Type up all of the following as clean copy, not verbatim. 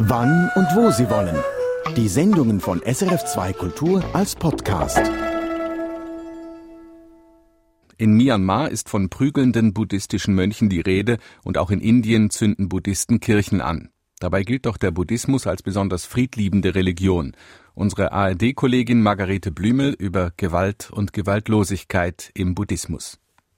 wann und wo Sie wollen. Die Sendungen von SRF2 Kultur als Podcast. In Myanmar ist von prügelnden buddhistischen Mönchen die Rede und auch in Indien zünden Buddhisten Kirchen an. Dabei gilt doch der Buddhismus als besonders friedliebende Religion. Unsere ARD-Kollegin Margarete Blümel über Gewalt und Gewaltlosigkeit im Buddhismus.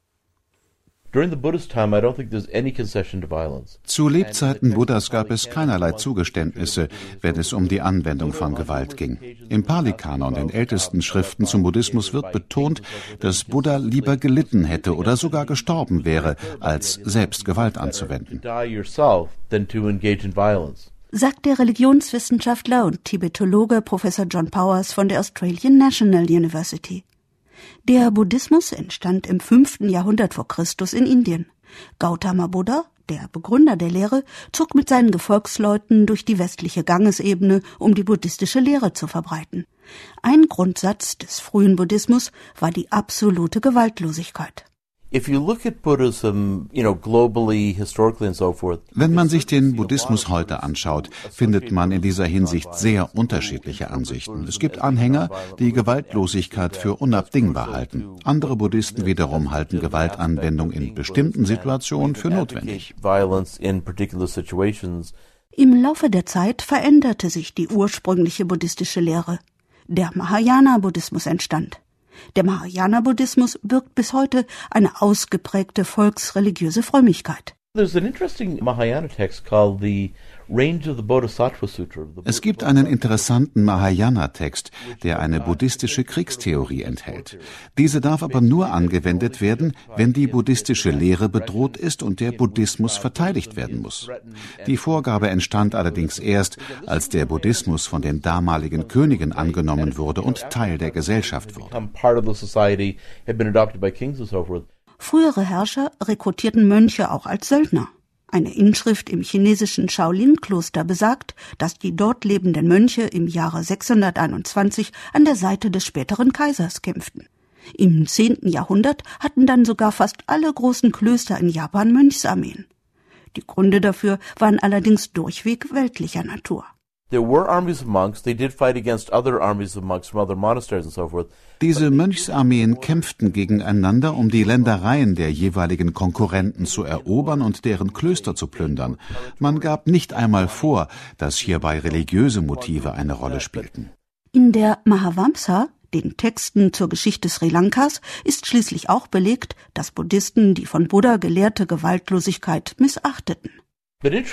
Zu Lebzeiten Buddhas gab es keinerlei Zugeständnisse, wenn es um die Anwendung von Gewalt ging. Im Pali-Kanon, den ältesten Schriften zum Buddhismus, wird betont, dass Buddha lieber gelitten hätte oder sogar gestorben wäre, als selbst Gewalt anzuwenden. Sagt der Religionswissenschaftler und Tibetologe Professor John Powers von der Australian National University. Der Buddhismus entstand im 5. Jahrhundert vor Christus in Indien. Gautama Buddha, der Begründer der Lehre, zog mit seinen Gefolgsleuten durch die westliche Gangesebene, um die buddhistische Lehre zu verbreiten. Ein Grundsatz des frühen Buddhismus war die absolute Gewaltlosigkeit. Wenn man sich den Buddhismus heute anschaut, findet man in dieser Hinsicht sehr unterschiedliche Ansichten. Es gibt Anhänger, die Gewaltlosigkeit für unabdingbar halten. Andere Buddhisten wiederum halten Gewaltanwendung in bestimmten Situationen für notwendig. Im Laufe der Zeit veränderte sich die ursprüngliche buddhistische Lehre. Der Mahayana-Buddhismus entstand. Der Mahayana-Buddhismus birgt bis heute eine ausgeprägte volksreligiöse Frömmigkeit. Es gibt einen interessanten Mahayana-Text, der eine buddhistische Kriegstheorie enthält. Diese darf aber nur angewendet werden, wenn die buddhistische Lehre bedroht ist und der Buddhismus verteidigt werden muss. Die Vorgabe entstand allerdings erst, als der Buddhismus von den damaligen Königen angenommen wurde und Teil der Gesellschaft wurde. Frühere Herrscher rekrutierten Mönche auch als Söldner. Eine Inschrift im chinesischen Shaolin-Kloster besagt, dass die dort lebenden Mönche im Jahre 621 an der Seite des späteren Kaisers kämpften. Im 10. Jahrhundert hatten dann sogar fast alle großen Klöster in Japan Mönchsarmeen. Die Gründe dafür waren allerdings durchweg weltlicher Natur. Diese Mönchsarmeen kämpften gegeneinander, um die Ländereien der jeweiligen Konkurrenten zu erobern und deren Klöster zu plündern. Man gab nicht einmal vor, dass hierbei religiöse Motive eine Rolle spielten. In der Mahavamsa, den Texten zur Geschichte Sri Lankas, ist schließlich auch belegt, dass Buddhisten die von Buddha gelehrte Gewaltlosigkeit missachteten. In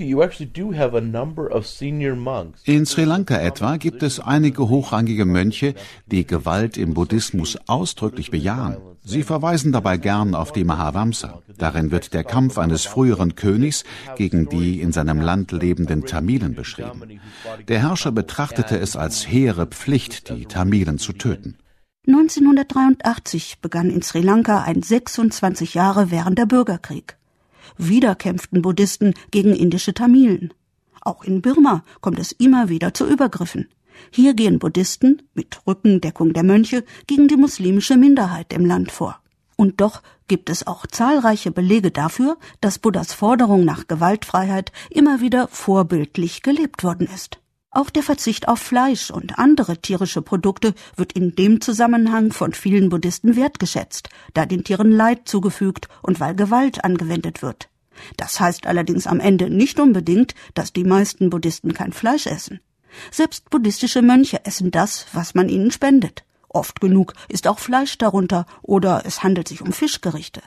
Sri Lanka etwa gibt es einige hochrangige Mönche, die Gewalt im Buddhismus ausdrücklich bejahen. Sie verweisen dabei gern auf die Mahavamsa. Darin wird der Kampf eines früheren Königs gegen die in seinem Land lebenden Tamilen beschrieben. Der Herrscher betrachtete es als hehre Pflicht, die Tamilen zu töten. 1983 begann in Sri Lanka ein 26 Jahre währender Bürgerkrieg. Wieder kämpften Buddhisten gegen indische Tamilen. Auch in Birma kommt es immer wieder zu Übergriffen. Hier gehen Buddhisten mit Rückendeckung der Mönche gegen die muslimische Minderheit im Land vor. Und doch gibt es auch zahlreiche Belege dafür, dass Buddhas Forderung nach Gewaltfreiheit immer wieder vorbildlich gelebt worden ist. Auch der Verzicht auf Fleisch und andere tierische Produkte wird in dem Zusammenhang von vielen Buddhisten wertgeschätzt, da den Tieren Leid zugefügt und weil Gewalt angewendet wird. Das heißt allerdings am Ende nicht unbedingt, dass die meisten Buddhisten kein Fleisch essen. Selbst buddhistische Mönche essen das, was man ihnen spendet. Oft genug ist auch Fleisch darunter oder es handelt sich um Fischgerichte.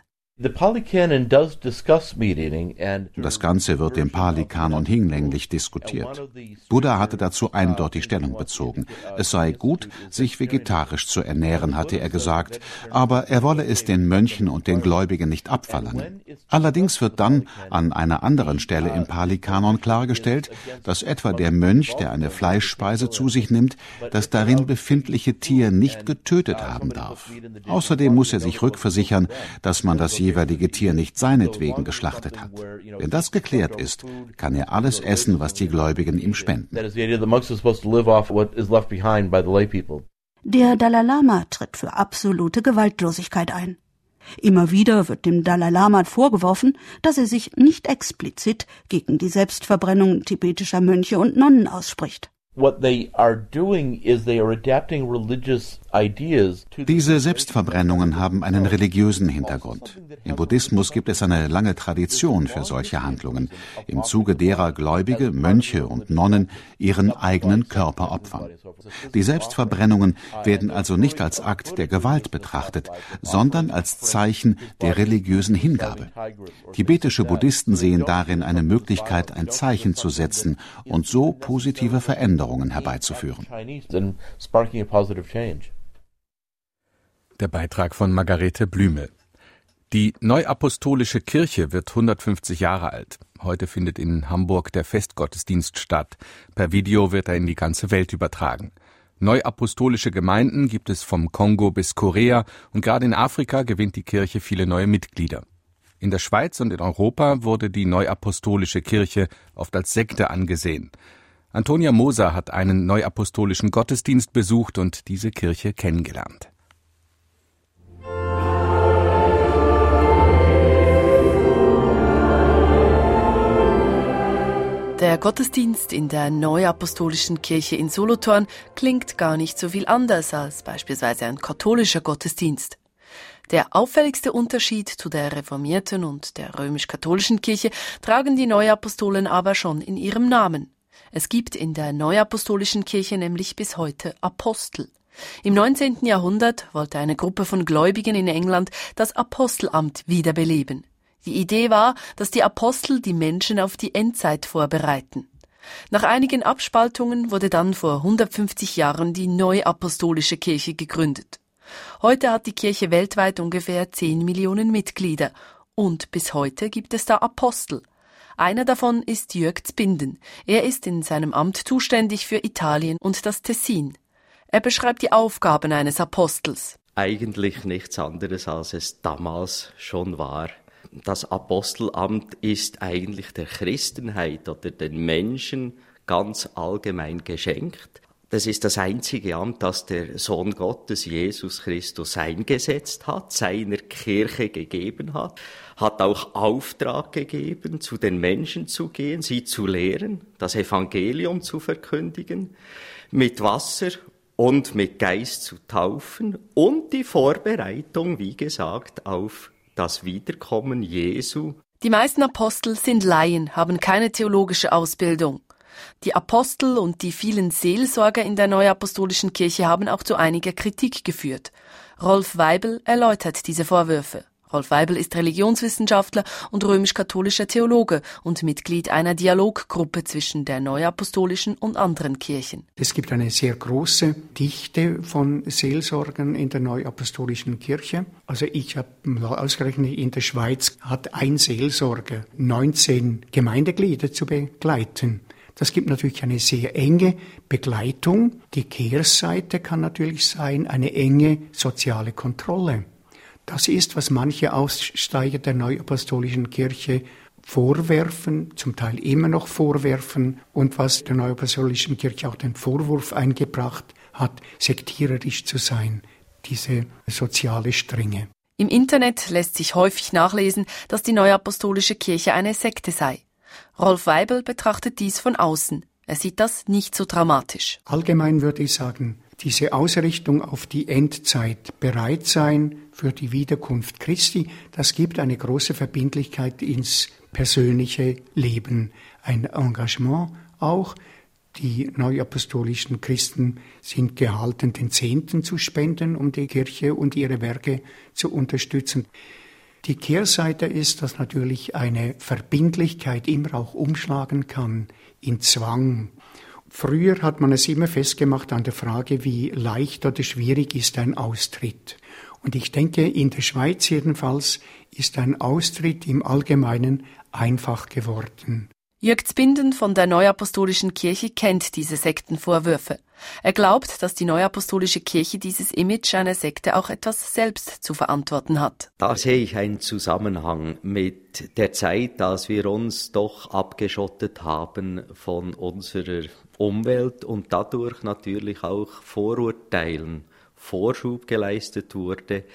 Das Ganze wird im Pali-Kanon hinlänglich diskutiert. Buddha hatte dazu eindeutig Stellung bezogen. Es sei gut, sich vegetarisch zu ernähren, hatte er gesagt, aber er wolle es den Mönchen und den Gläubigen nicht abverlangen. Allerdings wird dann an einer anderen Stelle im Pali-Kanon klargestellt, dass etwa der Mönch, der eine Fleischspeise zu sich nimmt, das darin befindliche Tier nicht getötet haben darf. Außerdem muss er sich rückversichern, dass man das jeweilige Tier nicht seinetwegen geschlachtet hat. Wenn das geklärt ist, kann er alles essen, was die Gläubigen ihm spenden. Der Dalai Lama tritt für absolute Gewaltlosigkeit ein. Immer wieder wird dem Dalai Lama vorgeworfen, dass er sich nicht explizit gegen die Selbstverbrennung tibetischer Mönche und Nonnen ausspricht. Diese Selbstverbrennungen haben einen religiösen Hintergrund. Im Buddhismus gibt es eine lange Tradition für solche Handlungen, im Zuge derer Gläubige, Mönche und Nonnen ihren eigenen Körper opfern. Die Selbstverbrennungen werden also nicht als Akt der Gewalt betrachtet, sondern als Zeichen der religiösen Hingabe. Tibetische Buddhisten sehen darin eine Möglichkeit, ein Zeichen zu setzen und so positive Veränderungen herbeizuführen. Der Beitrag von Margarete Blümel. Die Neuapostolische Kirche wird 150 Jahre alt. Heute findet in Hamburg der Festgottesdienst statt. Per Video wird er in die ganze Welt übertragen. Neuapostolische Gemeinden gibt es vom Kongo bis Korea und gerade in Afrika gewinnt die Kirche viele neue Mitglieder. In der Schweiz und in Europa wurde die Neuapostolische Kirche oft als Sekte angesehen. Antonia Moser hat einen neuapostolischen Gottesdienst besucht und diese Kirche kennengelernt. Der Gottesdienst in der Neuapostolischen Kirche in Solothurn klingt gar nicht so viel anders als beispielsweise ein katholischer Gottesdienst. Der auffälligste Unterschied zu der reformierten und der römisch-katholischen Kirche tragen die Neuapostolen aber schon in ihrem Namen. Es gibt in der Neuapostolischen Kirche nämlich bis heute Apostel. Im 19. Jahrhundert wollte eine Gruppe von Gläubigen in England das Apostelamt wiederbeleben. Die Idee war, dass die Apostel die Menschen auf die Endzeit vorbereiten. Nach einigen Abspaltungen wurde dann vor 150 Jahren die Neuapostolische Kirche gegründet. Heute hat die Kirche weltweit ungefähr 10 Millionen Mitglieder und bis heute gibt es da Apostel. Einer davon ist Jörg Zbinden. Er ist in seinem Amt zuständig für Italien und das Tessin. Er beschreibt die Aufgaben eines Apostels. Eigentlich nichts anderes, als es damals schon war. Das Apostelamt ist eigentlich der Christenheit oder den Menschen ganz allgemein geschenkt. Das ist das einzige Amt, das der Sohn Gottes, Jesus Christus, eingesetzt hat, seiner Kirche gegeben hat, hat auch Auftrag gegeben, zu den Menschen zu gehen, sie zu lehren, das Evangelium zu verkündigen, mit Wasser und mit Geist zu taufen und die Vorbereitung, wie gesagt, auf das Wiederkommen Jesu. Die meisten Apostel sind Laien, haben keine theologische Ausbildung. Die Apostel und die vielen Seelsorger in der Neuapostolischen Kirche haben auch zu einiger Kritik geführt. Rolf Weibel erläutert diese Vorwürfe. Rolf Weibel ist Religionswissenschaftler und römisch-katholischer Theologe und Mitglied einer Dialoggruppe zwischen der Neuapostolischen und anderen Kirchen. Es gibt eine sehr große Dichte von Seelsorgern in der Neuapostolischen Kirche. Also ich habe ausgerechnet, in der Schweiz hat ein Seelsorger 19 Gemeindeglieder zu begleiten. Das gibt natürlich eine sehr enge Begleitung. Die Kehrseite kann natürlich sein, eine enge soziale Kontrolle. Das ist, was manche Aussteiger der Neuapostolischen Kirche vorwerfen, zum Teil immer noch vorwerfen und was der Neuapostolischen Kirche auch den Vorwurf eingebracht hat, sektiererisch zu sein, diese soziale Strenge. Im Internet lässt sich häufig nachlesen, dass die Neuapostolische Kirche eine Sekte sei. Rolf Weibel betrachtet dies von außen. Er sieht das nicht so dramatisch. Allgemein würde ich sagen, diese Ausrichtung auf die Endzeit, bereit sein für die Wiederkunft Christi, das gibt eine große Verbindlichkeit ins persönliche Leben, ein Engagement auch. Die neuapostolischen Christen sind gehalten, den Zehnten zu spenden, um die Kirche und ihre Werke zu unterstützen. Die Kehrseite ist, dass natürlich eine Verbindlichkeit immer auch umschlagen kann in Zwang. Früher hat man es immer festgemacht an der Frage, wie leicht oder schwierig ist ein Austritt. Und ich denke, in der Schweiz jedenfalls ist ein Austritt im Allgemeinen einfach geworden. Jörg Zbinden von der Neuapostolischen Kirche kennt diese Sektenvorwürfe. Er glaubt, dass die Neuapostolische Kirche dieses Image einer Sekte auch etwas selbst zu verantworten hat. Da sehe ich einen Zusammenhang mit der Zeit, als wir uns doch abgeschottet haben von unserer Umwelt und dadurch natürlich auch Vorurteilen Vorschub geleistet wurde,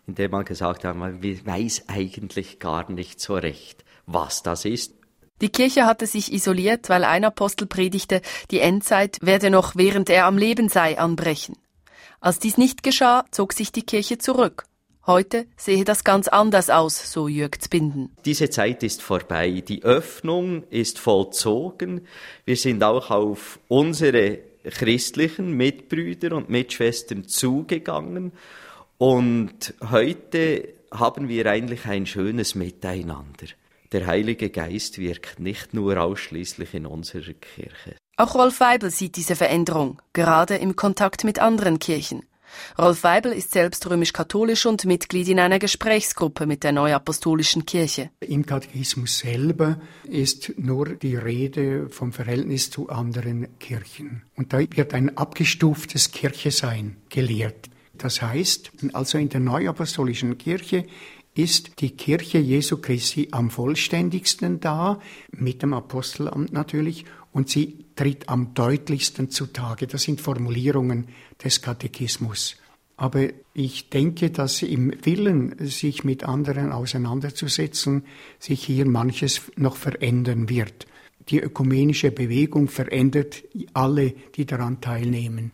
indem man gesagt hat, man weiß eigentlich gar nicht so recht, was das ist. Die Kirche hatte sich isoliert, weil ein Apostel predigte, die Endzeit werde noch, während er am Leben sei, anbrechen. Als dies nicht geschah, zog sich die Kirche zurück. Heute sehe das ganz anders aus, so Jürg Zbinden. Diese Zeit ist vorbei, die Öffnung ist vollzogen. Wir sind auch auf unsere christlichen Mitbrüder und Mitschwestern zugegangen. Und heute haben wir eigentlich ein schönes Miteinander. Der Heilige Geist wirkt nicht nur ausschließlich in unserer Kirche. Auch Rolf Weibel sieht diese Veränderung, gerade im Kontakt mit anderen Kirchen. Rolf Weibel ist selbst römisch-katholisch und Mitglied in einer Gesprächsgruppe mit der Neuapostolischen Kirche. Im Katechismus selber ist nur die Rede vom Verhältnis zu anderen Kirchen. Und da wird ein abgestuftes Kirchesein gelehrt. Das heißt, also in der Neuapostolischen Kirche ist die Kirche Jesu Christi am vollständigsten da, mit dem Apostelamt natürlich, und sie tritt am deutlichsten zutage. Das sind Formulierungen des Katechismus. Aber ich denke, dass im Willen, sich mit anderen auseinanderzusetzen, sich hier manches noch verändern wird. Die ökumenische Bewegung verändert alle, die daran teilnehmen.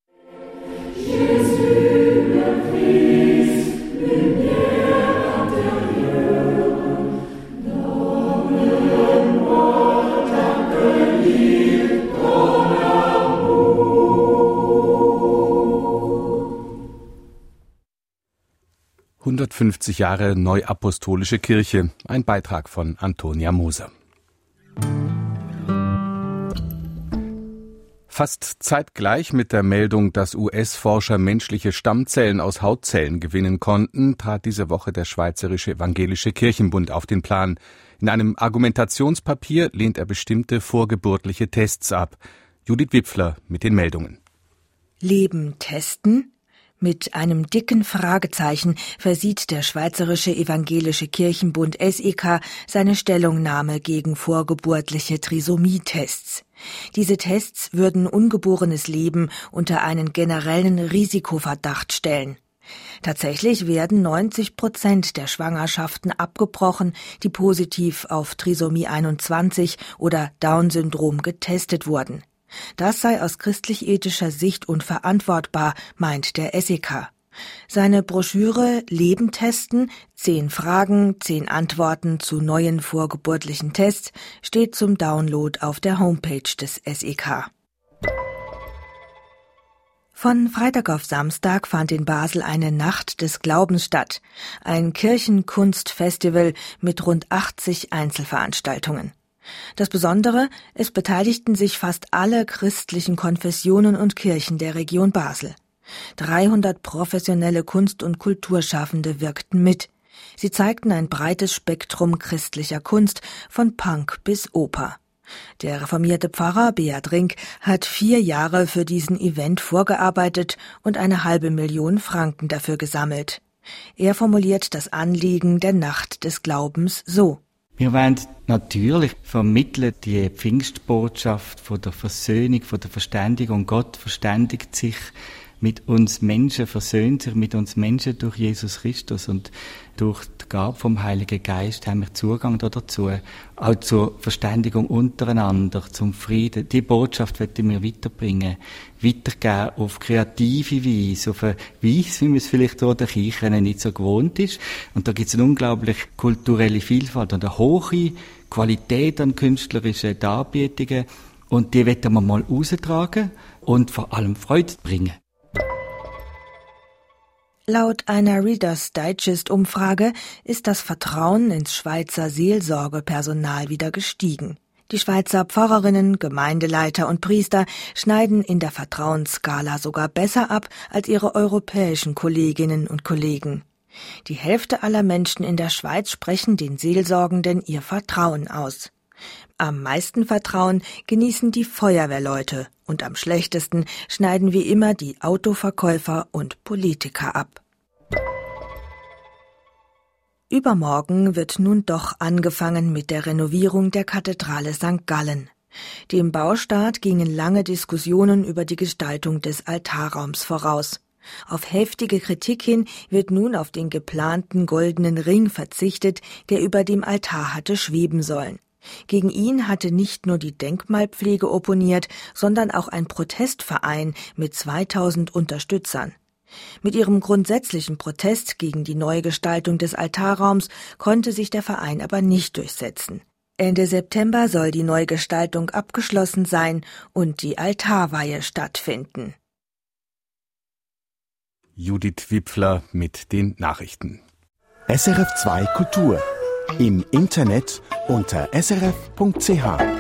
»150 Jahre Neuapostolische Kirche«, ein Beitrag von Antonia Moser. Fast zeitgleich mit der Meldung, dass US-Forscher menschliche Stammzellen aus Hautzellen gewinnen konnten, trat diese Woche der Schweizerische Evangelische Kirchenbund auf den Plan. In einem Argumentationspapier lehnt er bestimmte vorgeburtliche Tests ab. Judith Wipfler mit den Meldungen. Leben testen? Mit einem dicken Fragezeichen versieht der Schweizerische Evangelische Kirchenbund SEK seine Stellungnahme gegen vorgeburtliche Trisomie-Tests. Diese Tests würden ungeborenes Leben unter einen generellen Risikoverdacht stellen. Tatsächlich werden 90% der Schwangerschaften abgebrochen, die positiv auf Trisomie 21 oder Down-Syndrom getestet wurden. Das sei aus christlich-ethischer Sicht unverantwortbar, meint der SEK. Seine Broschüre Leben testen, 10 Fragen, 10 Antworten zu neuen vorgeburtlichen Tests steht zum Download auf der Homepage des SEK. Von Freitag auf Samstag fand in Basel eine Nacht des Glaubens statt, ein Kirchenkunstfestival mit rund 80 Einzelveranstaltungen. Das Besondere, es beteiligten sich fast alle christlichen Konfessionen und Kirchen der Region Basel. 300 professionelle Kunst- und Kulturschaffende wirkten mit. Sie zeigten ein breites Spektrum christlicher Kunst, von Punk bis Oper. Der reformierte Pfarrer Beat Rink hat 4 Jahre für diesen Event vorgearbeitet und 500.000 Franken dafür gesammelt. Er formuliert das Anliegen der Nacht des Glaubens so: Wir wollen natürlich vermitteln die Pfingstbotschaft von der Versöhnung, von der Verständigung. Gott verständigt sich mit uns Menschen, versöhnt sich mit uns Menschen durch Jesus Christus. Und durch die Gabe vom Heiligen Geist haben wir Zugang dazu, auch zur Verständigung untereinander, zum Frieden. Die Botschaft wollen wir weitergeben auf kreative Weise, auf eine Weise, wie man es vielleicht hier in der Kirche nicht so gewohnt ist. Und da gibt es eine unglaublich kulturelle Vielfalt und eine hohe Qualität an künstlerischen Darbietungen. Und die wollen wir mal raustragen und vor allem Freude bringen. Laut einer Reader's Digest-Umfrage ist das Vertrauen ins Schweizer Seelsorgepersonal wieder gestiegen. Die Schweizer Pfarrerinnen, Gemeindeleiter und Priester schneiden in der Vertrauensskala sogar besser ab als ihre europäischen Kolleginnen und Kollegen. Die Hälfte aller Menschen in der Schweiz sprechen den Seelsorgenden ihr Vertrauen aus. Am meisten Vertrauen genießen die Feuerwehrleute und am schlechtesten schneiden wie immer die Autoverkäufer und Politiker ab. Übermorgen wird nun doch angefangen mit der Renovierung der Kathedrale St. Gallen. Dem Baustart gingen lange Diskussionen über die Gestaltung des Altarraums voraus. Auf heftige Kritik hin wird nun auf den geplanten goldenen Ring verzichtet, der über dem Altar hatte schweben sollen. Gegen ihn hatte nicht nur die Denkmalpflege opponiert, sondern auch ein Protestverein mit 2000 Unterstützern. Mit ihrem grundsätzlichen Protest gegen die Neugestaltung des Altarraums konnte sich der Verein aber nicht durchsetzen. Ende September soll die Neugestaltung abgeschlossen sein und die Altarweihe stattfinden. Judith Wipfler mit den Nachrichten. SRF2 Kultur. Im Internet unter srf.ch.